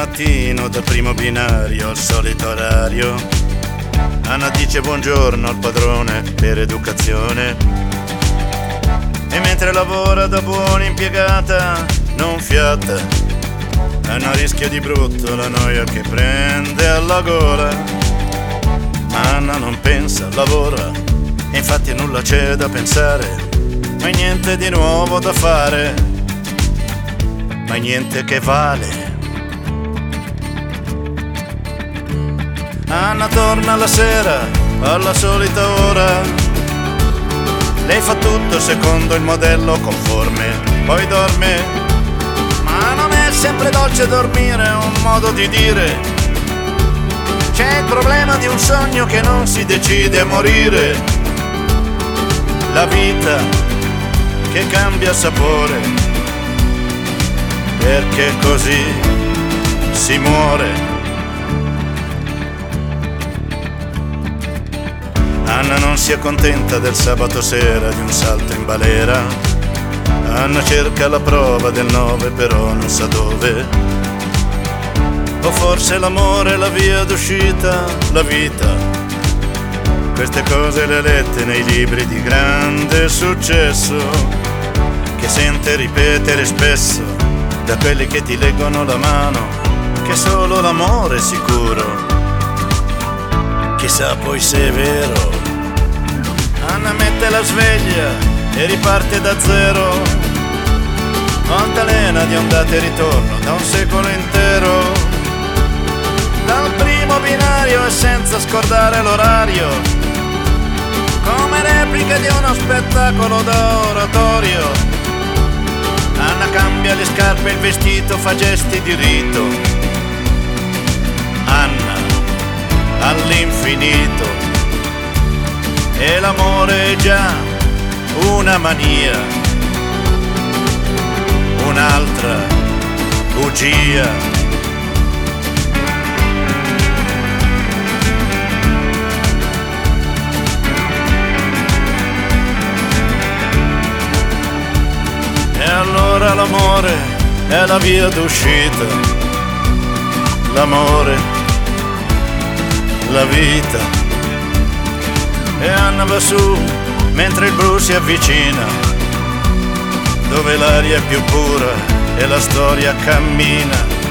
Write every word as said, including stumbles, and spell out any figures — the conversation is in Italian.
mattino dal primo binario al solito orario. Anna dice buongiorno al padrone per educazione, e mentre lavora da buona impiegata non fiata. Anna rischia di brutto la noia che prende alla gola, ma Anna non pensa, lavora, e infatti nulla c'è da pensare, ma niente di nuovo da fare, ma niente che vale. Anna torna la sera alla solita ora, lei fa tutto secondo il modello conforme, poi dorme, ma non è sempre dolce dormire, è un modo di dire. C'è il problema di un sogno che non si decide a morire, la vita che cambia sapore, perché così si muore. Anna non si accontenta del sabato sera di un salto in balera. Anna cerca la prova del nove, però non sa dove. O forse l'amore è la via d'uscita, la vita. Queste cose le ha lette nei libri di grande successo, che sente ripetere spesso da quelli che ti leggono la mano, che solo l'amore è sicuro. Chissà poi se è vero. Anna mette la sveglia e riparte da zero, altalena di ondate e ritorno da un secolo intero, dal primo binario e senza scordare l'orario, come replica di uno spettacolo da oratorio. Anna cambia le scarpe e il vestito, fa gesti di rito. Anna all'infinito, e l'amore è già una mania, un'altra bugia. E allora l'amore è la via d'uscita, l'amore, la vita. E Anna va su mentre il blu si avvicina, dove l'aria è più pura e la storia cammina.